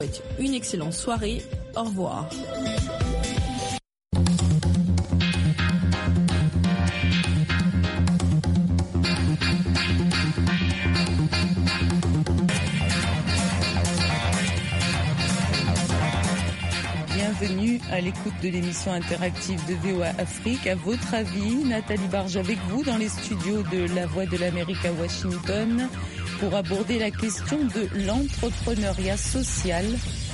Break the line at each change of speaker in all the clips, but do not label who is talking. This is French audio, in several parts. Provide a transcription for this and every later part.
Une excellente soirée. Au revoir.
Bienvenue à l'écoute de l'émission interactive de VOA Afrique. À votre avis, Nathalie Barge avec vous dans les studios de La Voix de l'Amérique à Washington pour aborder la question de l'entrepreneuriat social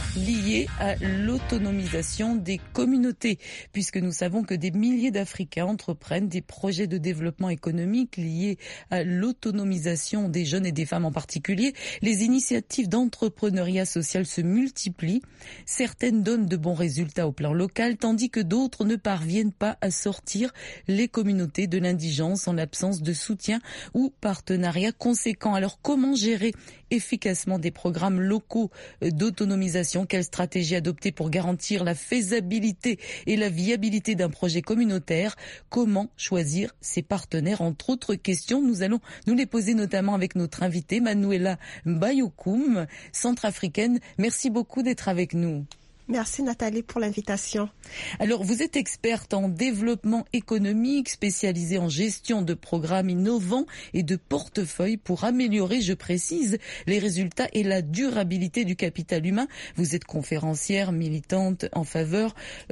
lié à l'autonomisation des communautés, puisque nous savons que des milliers d'Africains entreprennent des projets de développement économique liés à l'autonomisation des jeunes et des femmes en particulier. Les initiatives d'entrepreneuriat social se multiplient. Certaines donnent de bons résultats au plan local, tandis que d'autres ne parviennent pas à sortir les communautés de l'indigence en l'absence de soutien ou partenariat conséquent. Alors comment gérer efficacement des programmes locaux d'autonomisation? Quelle stratégie adopter pour garantir la faisabilité et la viabilité d'un projet communautaire? Comment choisir ses partenaires? Entre autres questions, nous allons nous les poser notamment avec notre invitée Manuela Mbayokoum, centrafricaine. Merci beaucoup d'être avec nous.
Merci Nathalie pour l'invitation.
Alors, vous êtes experte en développement économique, spécialisée en gestion de programmes innovants et de portefeuilles pour améliorer, je précise, les résultats et la durabilité du capital humain. Vous êtes conférencière militante en faveur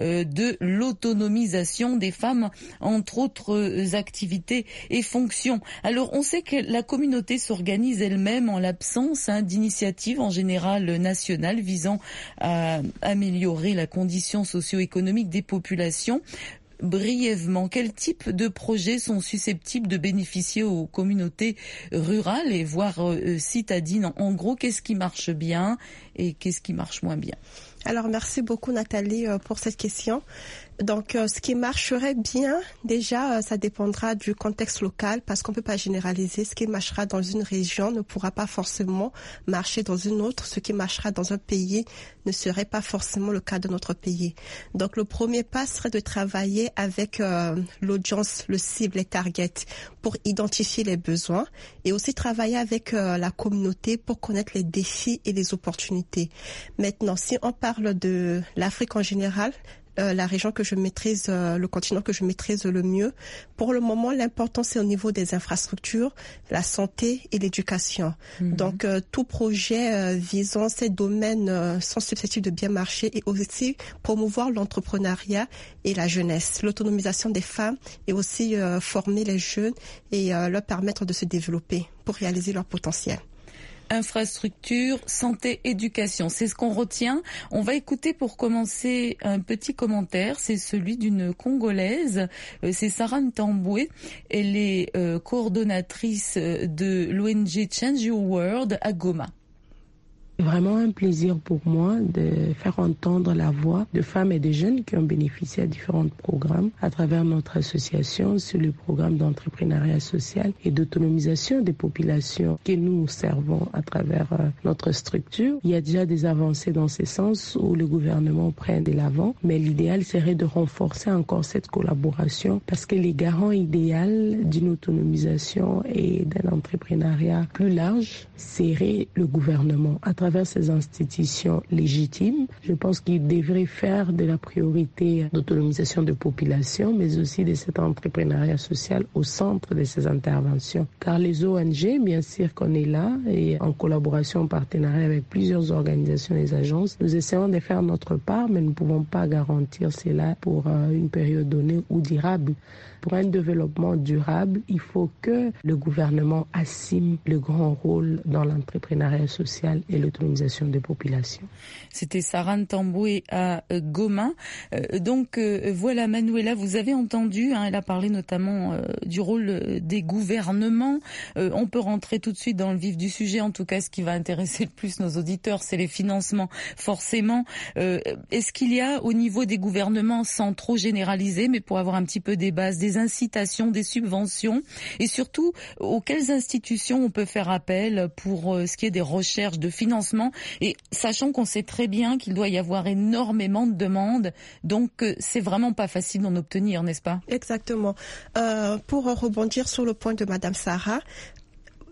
de l'autonomisation des femmes, entre autres activités et fonctions. Alors, on sait que la communauté s'organise elle-même en l'absence d'initiatives en général nationales visant à améliorer la condition socio-économique des populations. Brièvement, quel type de projets sont susceptibles de bénéficier aux communautés rurales et voire citadines? En gros, qu'est-ce qui marche bien et qu'est-ce qui marche moins bien?
Alors, merci beaucoup Nathalie pour cette question. Donc, ce qui marcherait bien, déjà, ça dépendra du contexte local parce qu'on ne peut pas généraliser. Ce qui marchera dans une région ne pourra pas forcément marcher dans une autre. Ce qui marchera dans un pays ne serait pas forcément le cas de notre pays. Donc, le premier pas serait de travailler avec l'audience, le cible, les targets pour identifier les besoins et aussi travailler avec la communauté pour connaître les défis et les opportunités. Maintenant, si on parle de l'Afrique en général, la région que je maîtrise, le continent que je maîtrise le mieux. Pour le moment, l'important, c'est au niveau des infrastructures, la santé et l'éducation. Donc, tout projet visant ces domaines sont susceptibles de bien marcher et aussi promouvoir l'entrepreneuriat et la jeunesse, l'autonomisation des femmes et aussi former les jeunes et leur permettre de se développer pour réaliser leur potentiel.
Infrastructure, santé, éducation, c'est ce qu'on retient. On va écouter pour commencer un petit commentaire, c'est celui d'une Congolaise, c'est Sarah Ntamboué. Elle est coordonnatrice de l'ONG Change Your World à Goma.
C'est vraiment un plaisir pour moi de faire entendre la voix de femmes et de jeunes qui ont bénéficié à différents programmes à travers notre association sur le programme d'entrepreneuriat social et d'autonomisation des populations que nous servons à travers notre structure. Il y a déjà des avancées dans ce sens où le gouvernement prend de l'avant, mais l'idéal serait de renforcer encore cette collaboration parce que les garants idéaux d'une autonomisation et d'un entrepreneuriat plus large serait le gouvernement. À travers ces institutions légitimes, je pense qu'il devrait faire de la priorité d'autonomisation de population, mais aussi de cet entrepreneuriat social au centre de ces interventions. Car les ONG, bien sûr qu'on est là, et en collaboration, en partenariat avec plusieurs organisations et agences, nous essayons de faire notre part, mais nous ne pouvons pas garantir cela pour une période donnée ou durable. Pour un développement durable, il faut que le gouvernement assume le grand rôle dans l'entrepreneuriat social et l'autonomisation des populations.
C'était Sarah Ntamboué à Goma. Donc voilà, Manuela, vous avez entendu, elle a parlé notamment du rôle des gouvernements. On peut rentrer tout de suite dans le vif du sujet. En tout cas, ce qui va intéresser le plus nos auditeurs, c'est les financements, forcément. Est-ce qu'il y a au niveau des gouvernements, sans trop généraliser, mais pour avoir un petit peu des bases, des incitations, des subventions, et surtout auxquelles institutions on peut faire appel pour ce qui est des recherches de financement, et sachant qu'on sait très bien qu'il doit y avoir énormément de demandes, donc c'est vraiment pas facile d'en obtenir, n'est-ce pas?
Exactement. Pour rebondir sur le point de Madame Sarah,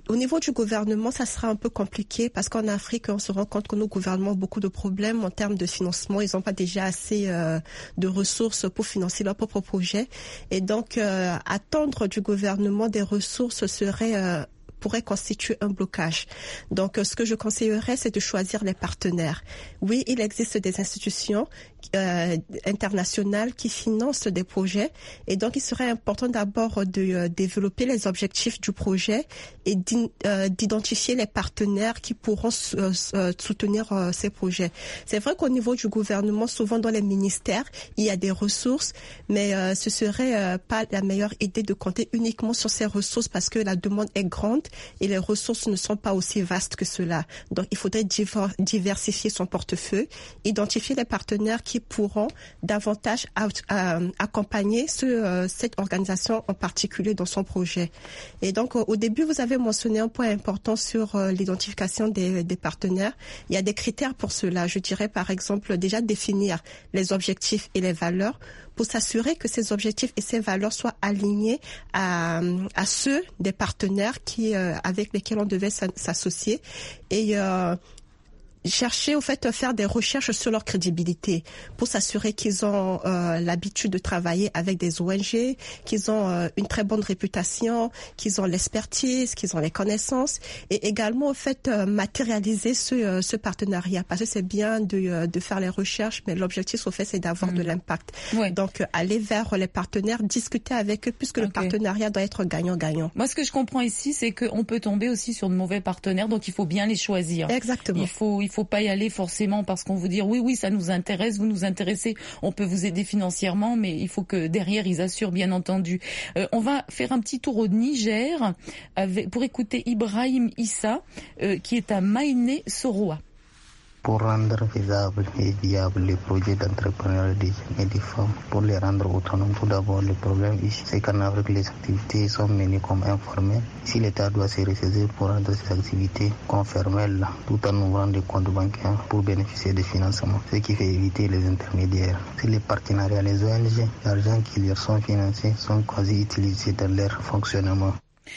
Au niveau du gouvernement, ça sera un peu compliqué parce qu'en Afrique, on se rend compte que nos gouvernements ont beaucoup de problèmes en termes de financement. Ils n'ont pas déjà assez de ressources pour financer leurs propres projets. Et donc, attendre du gouvernement des ressources pourrait constituer un blocage. Donc, ce que je conseillerais, c'est de choisir les partenaires. Oui, il existe des institutions internationales qui financent des projets et donc il serait important d'abord de développer les objectifs du projet et d'identifier les partenaires qui pourront soutenir ces projets. C'est vrai qu'au niveau du gouvernement, souvent dans les ministères, il y a des ressources, mais ce serait pas la meilleure idée de compter uniquement sur ces ressources parce que la demande est grande et les ressources ne sont pas aussi vastes que cela. Donc, il faudrait diversifier son portefeuille, identifier les partenaires qui pourront davantage accompagner cette organisation en particulier dans son projet. Et donc, au début, vous avez mentionné un point important sur l'identification des partenaires. Il y a des critères pour cela. Je dirais, par exemple, déjà définir les objectifs et les valeurs pour s'assurer que ces objectifs et ces valeurs soient alignés à ceux des partenaires avec lesquels on devait s'associer et chercher, au fait, faire des recherches sur leur crédibilité pour s'assurer qu'ils ont l'habitude de travailler avec des ONG, qu'ils ont une très bonne réputation, qu'ils ont l'expertise, qu'ils ont les connaissances et également, au fait, matérialiser ce partenariat parce que c'est bien de faire les recherches, mais l'objectif, au fait, c'est d'avoir de l'impact. Ouais. Donc, aller vers les partenaires, discuter avec eux puisque le partenariat doit être gagnant-gagnant.
Moi, ce que je comprends ici, c'est qu'on peut tomber aussi sur de mauvais partenaires, donc il faut bien les choisir.
Exactement.
Il faut pas y aller forcément parce qu'on vous dit oui, ça nous intéresse, vous nous intéressez, on peut vous aider financièrement, mais il faut que derrière ils assurent, bien entendu. On va faire un petit tour au Niger pour écouter Ibrahim Issa qui est à Maïné Soroa.
Pour rendre faisable et viable les projets d'entrepreneuriat des jeunes et des femmes, pour les rendre autonomes, tout d'abord, le problème ici, c'est qu'en Afrique, les activités sont menées comme informelles. Ici, l'État doit se ressaisir pour rendre ces activités comme formelles, tout en ouvrant des comptes bancaires pour bénéficier des financements, ce qui fait éviter les intermédiaires. C'est les partenariats, les ONG, l'argent qui leur sont financés sont quasi utilisés dans leur fonctionnement.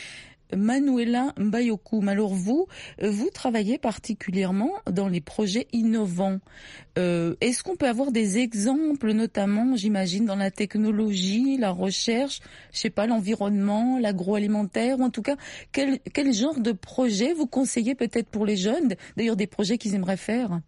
Manuela Mbayokoum, alors vous travaillez particulièrement dans les projets innovants. Est-ce qu'on peut avoir des exemples, notamment, j'imagine, dans la technologie, la recherche, je sais pas, l'environnement, l'agroalimentaire, ou en tout cas, quel genre de projet vous conseillez peut-être pour les jeunes, d'ailleurs des projets qu'ils aimeraient faire?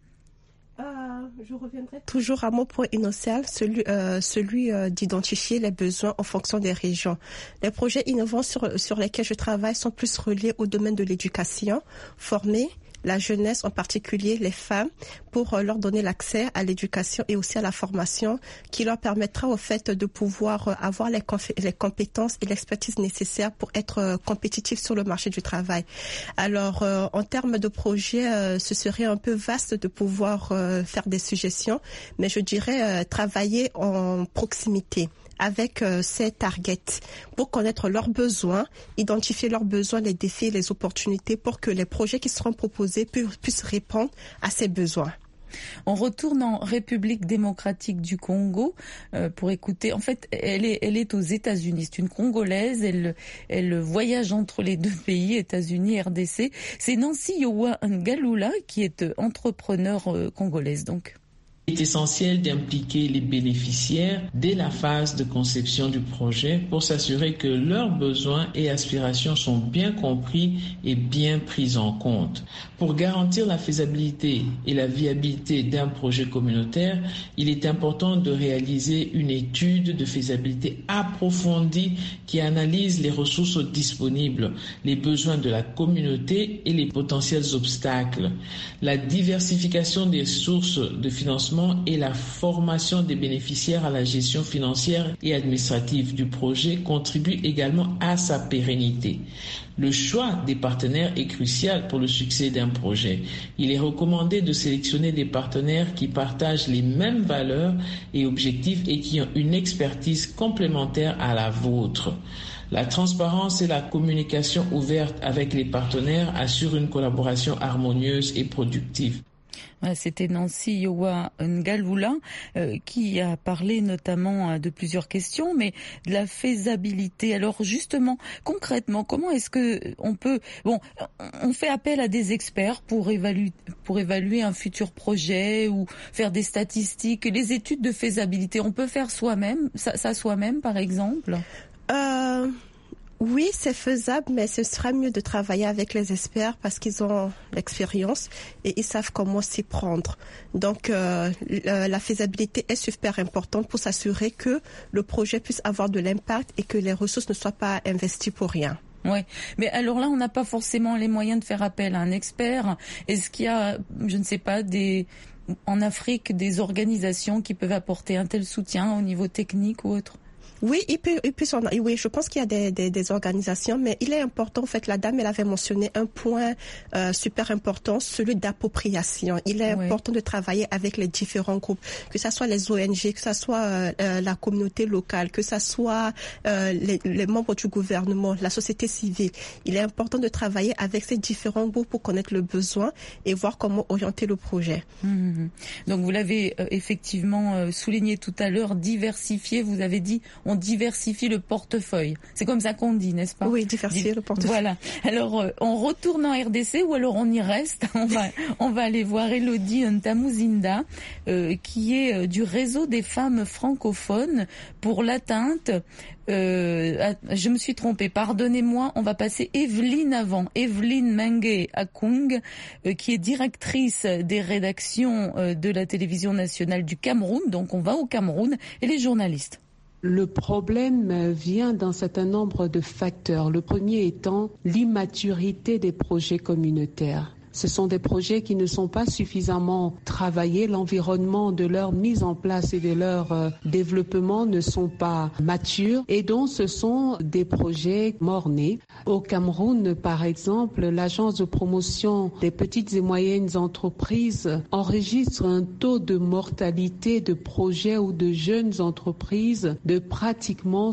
Je reviendrai toujours à mon point initial, celui d'identifier les besoins en fonction des régions. Les projets innovants sur lesquels je travaille sont plus reliés au domaine de l'éducation, former la jeunesse, en particulier les femmes, pour leur donner l'accès à l'éducation et aussi à la formation qui leur permettra au fait de pouvoir avoir les compétences et l'expertise nécessaires pour être compétitifs sur le marché du travail. Alors, en termes de projet, ce serait un peu vaste de pouvoir faire des suggestions, mais je dirais travailler en proximité avec ces targets pour connaître leurs besoins, identifier leurs besoins, les défis et les opportunités pour que les projets qui seront proposés puissent répondre à ces besoins.
On retourne en République démocratique du Congo pour écouter. En fait, elle est aux États-Unis. C'est une Congolaise. Elle voyage entre les deux pays, États-Unis et RDC. C'est Nancy Yowa Ngalula qui est entrepreneur congolaise, donc.
Il est essentiel d'impliquer les bénéficiaires dès la phase de conception du projet pour s'assurer que leurs besoins et aspirations sont bien compris et bien pris en compte. Pour garantir la faisabilité et la viabilité d'un projet communautaire, il est important de réaliser une étude de faisabilité approfondie qui analyse les ressources disponibles, les besoins de la communauté et les potentiels obstacles. La diversification des sources de financement et la formation des bénéficiaires à la gestion financière et administrative du projet contribuent également à sa pérennité. Le choix des partenaires est crucial pour le succès d'un projet. Il est recommandé de sélectionner des partenaires qui partagent les mêmes valeurs et objectifs et qui ont une expertise complémentaire à la vôtre. La transparence et la communication ouverte avec les partenaires assurent une collaboration harmonieuse et productive.
C'était Nancy Yowa Ngalula qui a parlé notamment de plusieurs questions, mais de la faisabilité. Alors justement, concrètement, comment est-ce que on peut... Bon, on fait appel à des experts pour évaluer un futur projet ou faire des statistiques, les études de faisabilité. On peut faire soi-même, ça soi-même par exemple?
Oui, c'est faisable, mais ce sera mieux de travailler avec les experts parce qu'ils ont l'expérience et ils savent comment s'y prendre. Donc, la faisabilité est super importante pour s'assurer que le projet puisse avoir de l'impact et que les ressources ne soient pas investies pour rien.
Ouais, mais alors là, on n'a pas forcément les moyens de faire appel à un expert. Est-ce qu'il y a, je ne sais pas, en Afrique, des organisations qui peuvent apporter un tel soutien au niveau technique ou autre?
Oui, oui, je pense qu'il y a des organisations, mais il est important, en fait, la dame, elle avait mentionné un point super important, celui d'appropriation. Il est important de travailler avec les différents groupes, que ça soit les ONG, que ça soit la communauté locale, que ça soit les membres du gouvernement, la société civile. Il est important de travailler avec ces différents groupes pour connaître le besoin et voir comment orienter le projet.
Donc vous l'avez effectivement souligné tout à l'heure, diversifier, vous avez dit on diversifie le portefeuille. C'est comme ça qu'on dit, n'est-ce pas?
Oui, diversifier le portefeuille.
Voilà. Alors, on retourne en RDC ou alors on y reste? On va aller voir Elodie Ntamuzinda, qui est du réseau des femmes francophones pour l'atteinte. Je me suis trompée, pardonnez-moi, on va passer Evelyne avant. Evelyne Mengue Akung, qui est directrice des rédactions de la télévision nationale du Cameroun. Donc, on va au Cameroun et les journalistes.
Le problème vient d'un certain nombre de facteurs. Le premier étant l'immaturité des projets communautaires. Ce sont des projets qui ne sont pas suffisamment travaillés. L'environnement de leur mise en place et de leur développement ne sont pas matures et donc ce sont des projets mort-nés. Au Cameroun, par exemple, l'agence de promotion des petites et moyennes entreprises enregistre un taux de mortalité de projets ou de jeunes entreprises de pratiquement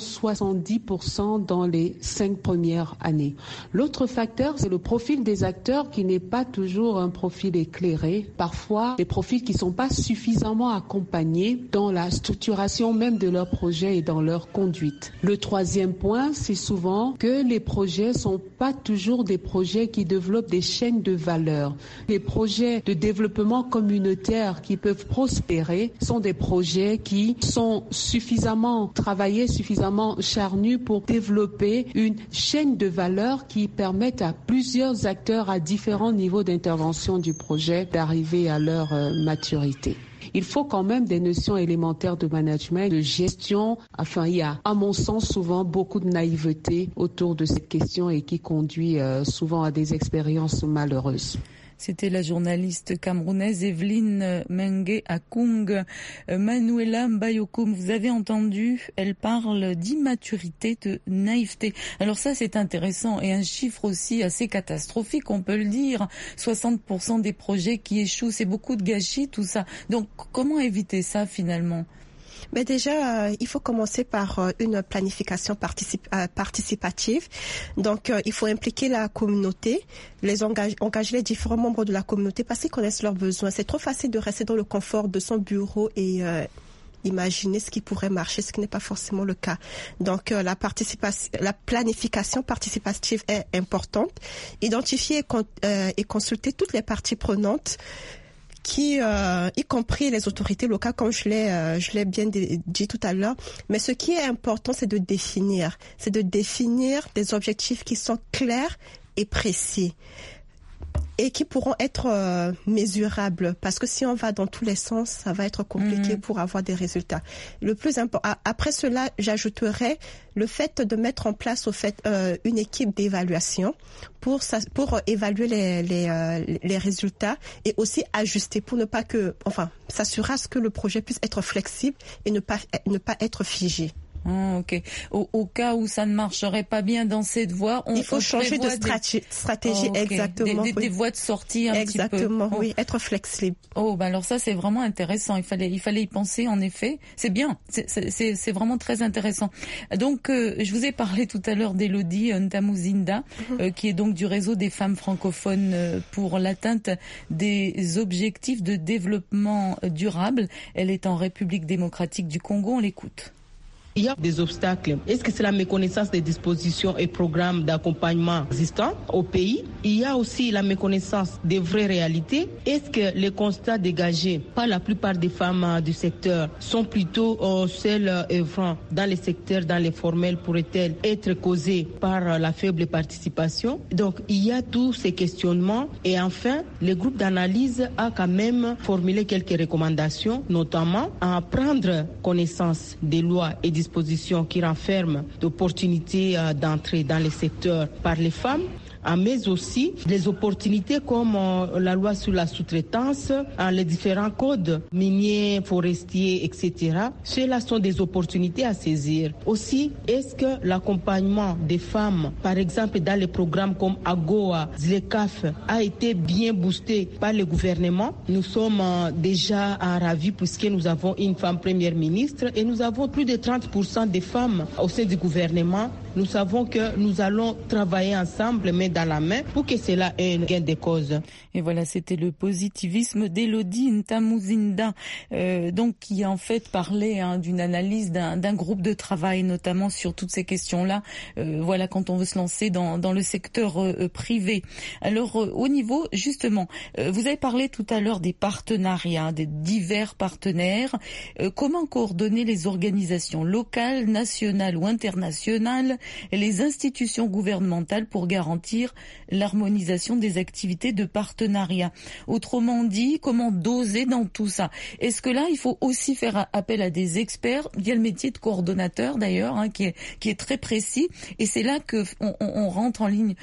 70% dans les 5 premières années. L'autre facteur, c'est le profil des acteurs qui n'est pas toujours un profil éclairé, parfois des profils qui ne sont pas suffisamment accompagnés dans la structuration même de leurs projets et dans leur conduite. Le troisième point, c'est souvent que les projets ne sont pas toujours des projets qui développent des chaînes de valeur. Les projets de développement communautaire qui peuvent prospérer sont des projets qui sont suffisamment travaillés, suffisamment charnus pour développer une chaîne de valeur qui permette à plusieurs acteurs à différents niveaux d'intervention du projet d'arriver à leur maturité. Il faut quand même des notions élémentaires de management, de gestion. Enfin, il y a, à mon sens, souvent beaucoup de naïveté autour de cette question et qui conduit souvent à des expériences malheureuses.
C'était la journaliste camerounaise Evelyne Mengue Akung. Manuela Mbayokoum, vous avez entendu, elle parle d'immaturité, de naïveté. Alors ça, c'est intéressant et un chiffre aussi assez catastrophique, on peut le dire. 60% des projets qui échouent, c'est beaucoup de gâchis, tout ça. Donc, comment éviter ça finalement ?
Mais déjà, il faut commencer par une planification participative. Donc, il faut impliquer la communauté, engager les différents membres de la communauté parce qu'ils connaissent leurs besoins. C'est trop facile de rester dans le confort de son bureau et imaginer ce qui pourrait marcher, ce qui n'est pas forcément le cas. Donc, la planification participative est importante. Identifier et consulter toutes les parties prenantes y compris les autorités locales, comme je l'ai bien dit tout à l'heure. Mais ce qui est important, c'est de définir des objectifs qui sont clairs et précis et qui pourront être mesurables. Parce que si on va dans tous les sens, ça va être compliqué pour avoir des résultats. Le plus important, après cela, j'ajouterais le fait de mettre en place une équipe d'évaluation pour évaluer les résultats et aussi ajuster pour s'assurer à ce que le projet puisse être flexible et ne pas être figé.
Ok. Au cas où ça ne marcherait pas bien dans cette voie,
il faut changer de stratégie, exactement.
Des voies de sortie un petit peu.
Exactement, oui, être flexible.
Alors ça c'est vraiment intéressant. Il fallait y penser en effet. C'est bien, c'est vraiment très intéressant. Donc je vous ai parlé tout à l'heure d'Elodie Ntamuzinda, qui est donc du réseau des femmes francophones pour l'atteinte des objectifs de développement durable. Elle est en République démocratique du Congo. On l'écoute.
Il y a des obstacles. Est-ce que c'est la méconnaissance des dispositions et programmes d'accompagnement existants au pays? Il y a aussi la méconnaissance des vraies réalités. Est-ce que les constats dégagés par la plupart des femmes du secteur sont plutôt celles œuvrant dans les secteurs, dans les formels, pourraient-elles être causées par la faible participation? Donc il y a tous ces questionnements. Et enfin, le groupe d'analyse a quand même formulé quelques recommandations, notamment à prendre connaissance des lois et dispositions qui renferment d'opportunités d'entrée dans les secteurs par les femmes, mais aussi les opportunités comme la loi sur la sous-traitance, les différents codes miniers, forestiers, etc. Ceux-là sont des opportunités à saisir. Aussi, est-ce que l'accompagnement des femmes, par exemple dans les programmes comme AGOA, ZLECAF, a été bien boosté par le gouvernement? Nous sommes déjà ravis puisque nous avons une femme première ministre et nous avons plus de 30% des femmes au sein du gouvernement. Nous savons que nous allons travailler ensemble, mais dans la main, pour que cela ait une gain de cause.
Et voilà, c'était le positivisme d'Elodie Ntamuzinda, donc qui a en fait parlé d'une analyse d'un groupe de travail, notamment sur toutes ces questions-là. Voilà, quand on veut se lancer dans le secteur privé. Alors, au niveau, justement, vous avez parlé tout à l'heure des partenariats, des divers partenaires. Comment coordonner les organisations locales, nationales ou internationales et les institutions gouvernementales pour garantir l'harmonisation des activités de partenariat? Autrement dit, comment doser dans tout ça? Est-ce que là, il faut aussi faire appel à des experts? Il y a le métier de coordonnateur d'ailleurs, qui est très précis, et c'est là que on rentre en ligne,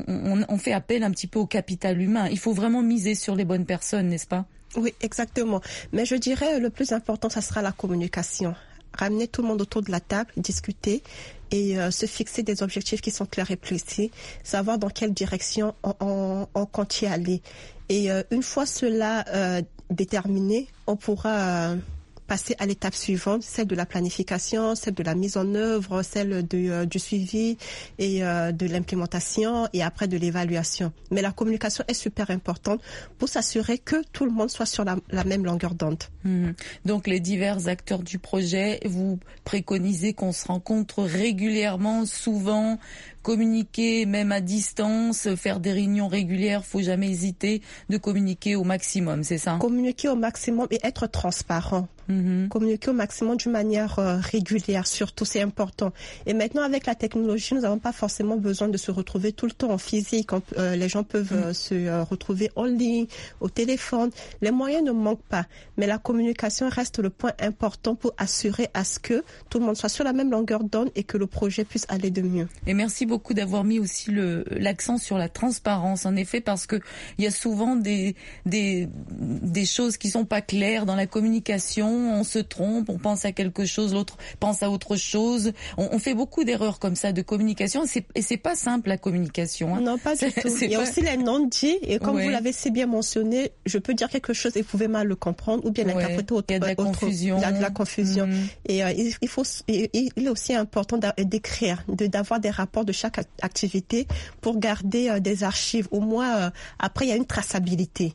on fait appel un petit peu au capital humain. Il faut vraiment miser sur les bonnes personnes, n'est-ce pas?
Oui, exactement. Mais je dirais le plus important, ça sera la communication. Ramener tout le monde autour de la table, discuter et se fixer des objectifs qui sont clairs et précis, savoir dans quelle direction on compte y aller. Et une fois cela déterminé, on pourra passer à l'étape suivante, celle de la planification, celle de la mise en œuvre, celle du suivi et de l'implémentation et après de l'évaluation. Mais la communication est super importante pour s'assurer que tout le monde soit sur la même longueur d'onde.
Donc les divers acteurs du projet, vous préconisez qu'on se rencontre régulièrement, souvent, communiquer même à distance, faire des réunions régulières, faut jamais hésiter de communiquer au maximum, c'est ça?
Communiquer au maximum et être transparent. Communiquer au maximum d'une manière régulière, surtout, c'est important. Et maintenant, avec la technologie, nous n'avons pas forcément besoin de se retrouver tout le temps en physique. Les gens peuvent se retrouver en ligne, au téléphone. Les moyens ne manquent pas, mais la communication reste le point important pour assurer à ce que tout le monde soit sur la même longueur d'onde et que le projet puisse aller de mieux.
Et merci beaucoup d'avoir mis aussi l'accent sur la transparence, en effet, parce que il y a souvent des choses qui sont pas claires dans la communication. On se trompe, on pense à quelque chose, l'autre pense à autre chose. On fait beaucoup d'erreurs comme ça de communication et c'est pas simple la communication.
Non, pas du tout. Il y a aussi les non-dits et comme vous l'avez si bien mentionné, je peux dire quelque chose et vous pouvez mal le comprendre ou bien l'interpréter autrement.
Il y a de la confusion.
Il y a de la confusion. Et il est aussi important d'écrire, d'avoir des rapports de chaque activité pour garder des archives. Au moins, après, il y a une traçabilité.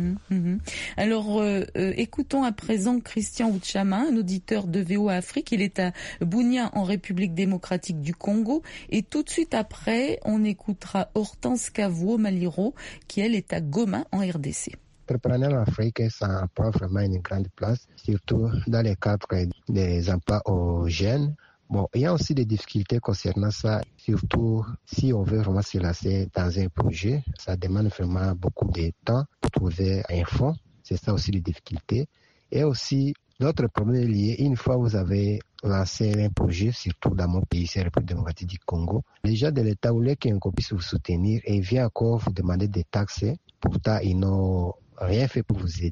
Alors, écoutons à présent Christian Uchama, un auditeur de VOA Afrique. Il est à Bunia en République démocratique du Congo. Et tout de suite après, on écoutera Hortense Kavuo-Maliro, qui elle est à Goma en RDC.
L'entrepreneuriat en Afrique, ça prend vraiment une grande place, surtout dans le cadre des emplois aux jeunes. Bon, il y a aussi des difficultés concernant ça, surtout si on veut vraiment se lancer dans un projet. Ça demande vraiment beaucoup de temps pour trouver un fonds. C'est ça aussi les difficultés. Et aussi, l'autre problème est lié, une fois vous avez lancé un projet, surtout dans mon pays, c'est la République démocratique du Congo, les gens de l'État voulaient qu'un puisse vous soutenir et vient encore vous demander des taxes. Pourtant, ils n'ont rien fait pour vous aider.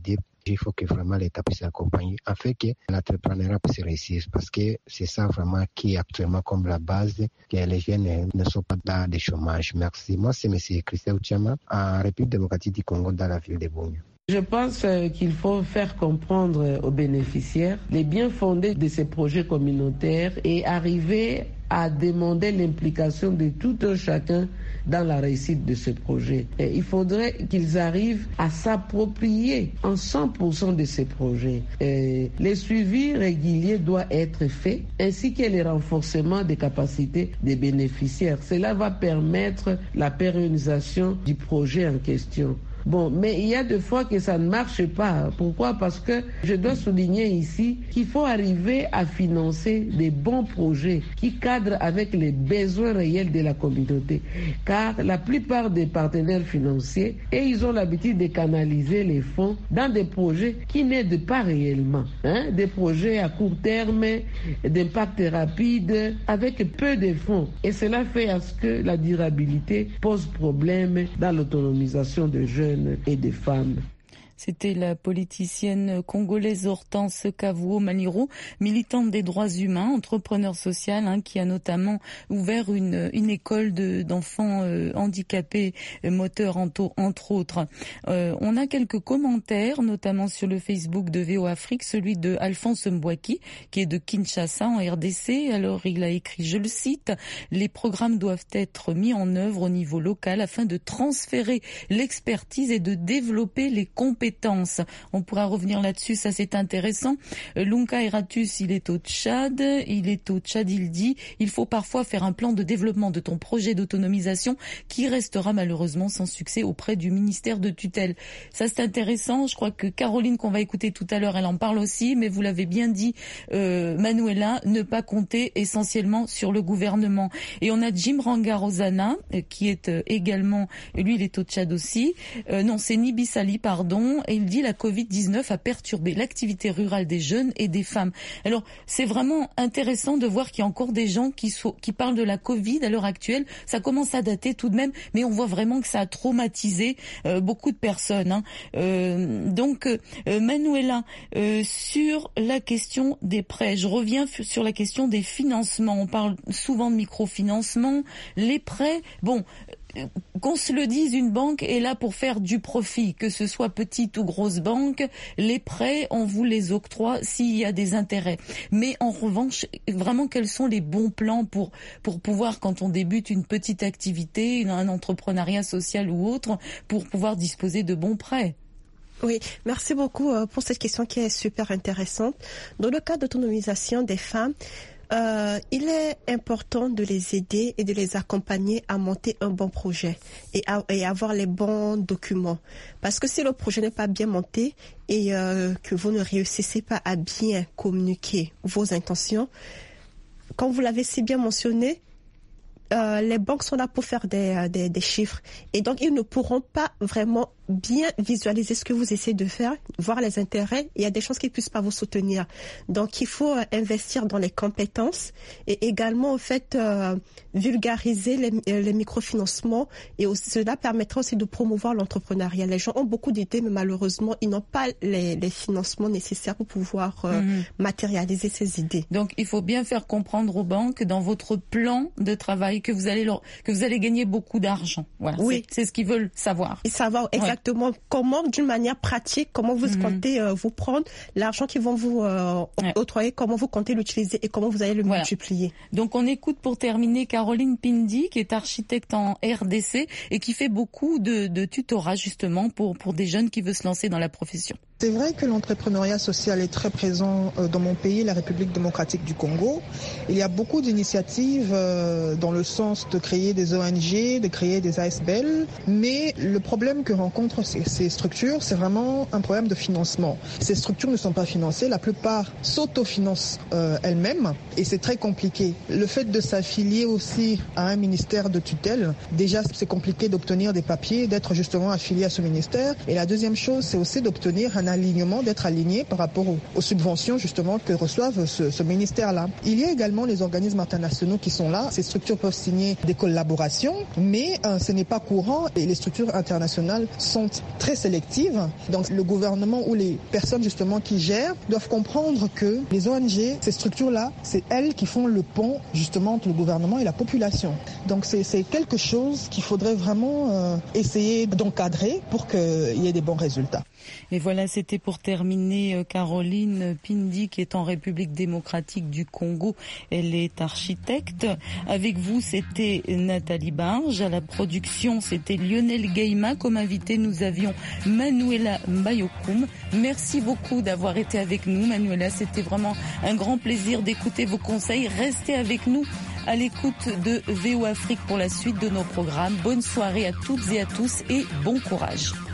Il faut que vraiment l'État puisse accompagner afin que l'entrepreneuriat puisse réussir, parce que c'est ça vraiment qui est actuellement comme la base, que les jeunes ne sont pas dans le chômage. Merci. Moi, c'est M. Christian Uchama, en République démocratique du Congo, dans la ville de Bunia.
Je pense qu'il faut faire comprendre aux bénéficiaires les biens fondés de ces projets communautaires et arriver à demander l'implication de tout un chacun dans la réussite de ce projet. Et il faudrait qu'ils arrivent à s'approprier en 100% de ces projets. Et les suivis réguliers doivent être faits, ainsi que le renforcement des capacités des bénéficiaires. Cela va permettre la pérennisation du projet en question. Bon, mais il y a des fois que ça ne marche pas. Pourquoi? Parce que je dois souligner ici qu'il faut arriver à financer des bons projets qui cadrent avec les besoins réels de la communauté. Car la plupart des partenaires financiers, ils ont l'habitude de canaliser les fonds dans des projets qui n'aident pas réellement. Des projets à court terme, d'impact rapide, avec peu de fonds. Et cela fait à ce que la durabilité pose problème dans l'autonomisation des jeunes et des femmes.
C'était la politicienne congolaise Hortense Kavuo Maliro, militante des droits humains, entrepreneur social, qui a notamment ouvert une école d'enfants handicapés moteurs entre autres. On a quelques commentaires, notamment sur le Facebook de VOA Afrique, celui de Alphonse Mbouaki, qui est de Kinshasa en RDC. Alors il a écrit, je le cite, « Les programmes doivent être mis en œuvre au niveau local afin de transférer l'expertise et de développer les compétences. On pourra revenir là-dessus, ça c'est intéressant. Lunka Eratus, il est au Tchad, il dit « Il faut parfois faire un plan de développement de ton projet d'autonomisation qui restera malheureusement sans succès auprès du ministère de tutelle. » Ça c'est intéressant, je crois que Caroline qu'on va écouter tout à l'heure, elle en parle aussi, mais vous l'avez bien dit, Manuela, ne pas compter essentiellement sur le gouvernement. Et on a Jim Rangarozana, qui est également, lui il est au Tchad aussi, non c'est Nibisali, pardon, et il dit la Covid-19 a perturbé l'activité rurale des jeunes et des femmes. Alors, c'est vraiment intéressant de voir qu'il y a encore des gens qui parlent de la Covid à l'heure actuelle. Ça commence à dater tout de même, mais on voit vraiment que ça a traumatisé beaucoup de personnes. Donc, Manuela, sur la question des prêts, je reviens sur la question des financements. On parle souvent de microfinancement. Les prêts, bon... Qu'on se le dise, une banque est là pour faire du profit, que ce soit petite ou grosse banque. Les prêts, on vous les octroie s'il y a des intérêts. Mais en revanche, vraiment, quels sont les bons plans pour pouvoir, quand on débute une petite activité, un entrepreneuriat social ou autre, pour pouvoir disposer de bons prêts?
Oui, merci beaucoup pour cette question qui est super intéressante. Dans le cas d'autonomisation des femmes, il est important de les aider et de les accompagner à monter un bon projet et avoir les bons documents. Parce que si le projet n'est pas bien monté et que vous ne réussissez pas à bien communiquer vos intentions, comme vous l'avez si bien mentionné, les banques sont là pour faire des chiffres. Et donc, ils ne pourront pas vraiment bien visualiser ce que vous essayez de faire, voir les intérêts. Il y a des chances qu'ils ne puissent pas vous soutenir. Donc, il faut investir dans les compétences et également, en fait, vulgariser les microfinancements. Et aussi, cela permettra aussi de promouvoir l'entrepreneuriat. Les gens ont beaucoup d'idées, mais malheureusement, ils n'ont pas les financements nécessaires pour pouvoir matérialiser ces idées.
Donc, il faut bien faire comprendre aux banques dans votre plan de travail que vous allez gagner beaucoup d'argent. Voilà, oui. C'est ce qu'ils veulent savoir.
Et savoir exactement comment, d'une manière pratique, comment vous comptez vous prendre l'argent qu'ils vont vous octroyer, comment vous comptez l'utiliser et comment vous allez le multiplier.
Donc on écoute pour terminer Caroline Pindi, qui est architecte en RDC et qui fait beaucoup de tutorat justement pour des jeunes qui veulent se lancer dans la profession.
C'est vrai que l'entrepreneuriat social est très présent dans mon pays, la République démocratique du Congo. Il y a beaucoup d'initiatives dans le sens de créer des ONG, de créer des ASBL, mais le problème que rencontrent ces structures, c'est vraiment un problème de financement. Ces structures ne sont pas financées, la plupart s'autofinancent elles-mêmes et c'est très compliqué. Le fait de s'affilier aussi à un ministère de tutelle, déjà c'est compliqué d'obtenir des papiers, d'être justement affilié à ce ministère. Et la deuxième chose, c'est aussi d'obtenir un un alignement, d'être aligné par rapport aux subventions justement que reçoivent ce ministère-là. Il y a également les organismes internationaux qui sont là. Ces structures peuvent signer des collaborations, mais ce n'est pas courant et les structures internationales sont très sélectives. Donc le gouvernement ou les personnes justement qui gèrent doivent comprendre que les ONG, ces structures-là, c'est elles qui font le pont justement entre le gouvernement et la population. Donc c'est quelque chose qu'il faudrait vraiment essayer d'encadrer pour qu'il y ait des bons résultats.
Et voilà, c'était pour terminer Caroline Pindi qui est en République démocratique du Congo. Elle est architecte. Avec vous, c'était Nathalie Barge. À la production, c'était Lionel Gaima. Comme invité, nous avions Manuela Mbayokoum. Merci beaucoup d'avoir été avec nous, Manuela. C'était vraiment un grand plaisir d'écouter vos conseils. Restez avec nous à l'écoute de VOA Afrique pour la suite de nos programmes. Bonne soirée à toutes et à tous et bon courage.